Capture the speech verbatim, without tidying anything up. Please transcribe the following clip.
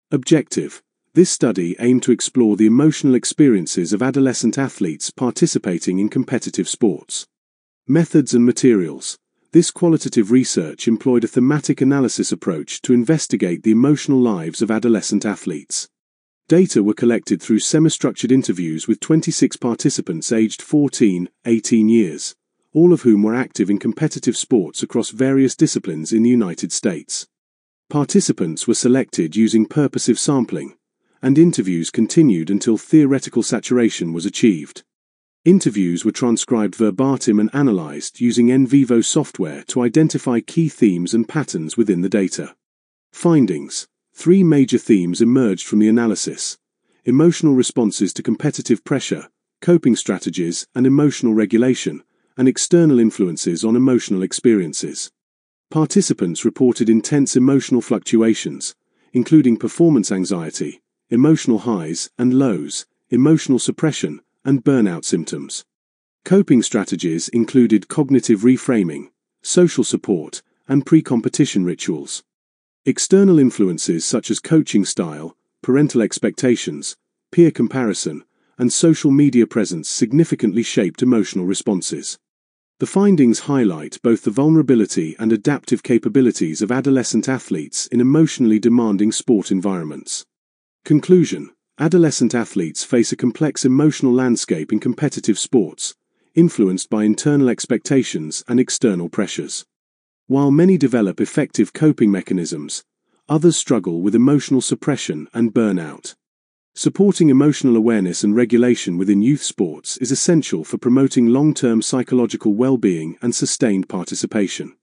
Objective: this study aimed to explore the emotional experiences of adolescent athletes participating in competitive sports. Methods and materials: this qualitative research employed a thematic analysis approach to investigate the emotional lives of adolescent athletes. Data were collected through semi-structured interviews with twenty-six participants aged fourteen to eighteen years, all of whom were active in competitive sports across various disciplines in the United States. Participants were selected using purposive sampling, and interviews continued until theoretical saturation was achieved. Interviews were transcribed verbatim and analyzed using NVivo software to identify key themes and patterns within the data. Findings: three major themes emerged from the analysis: emotional responses to competitive pressure, coping strategies and emotional regulation, and external influences on emotional experiences. Participants reported intense emotional fluctuations, including performance anxiety, emotional highs and lows, emotional suppression, and burnout symptoms. Coping strategies included cognitive reframing, social support, and pre-competition rituals. External influences such as coaching style, parental expectations, peer comparison, and social media presence significantly shaped emotional responses. The findings highlight both the vulnerability and adaptive capabilities of adolescent athletes in emotionally demanding sport environments. Conclusion: adolescent athletes face a complex emotional landscape in competitive sports, influenced by internal expectations and external pressures. While many develop effective coping mechanisms, others struggle with emotional suppression and burnout. Supporting emotional awareness and regulation within youth sports is essential for promoting long-term psychological well-being and sustained participation.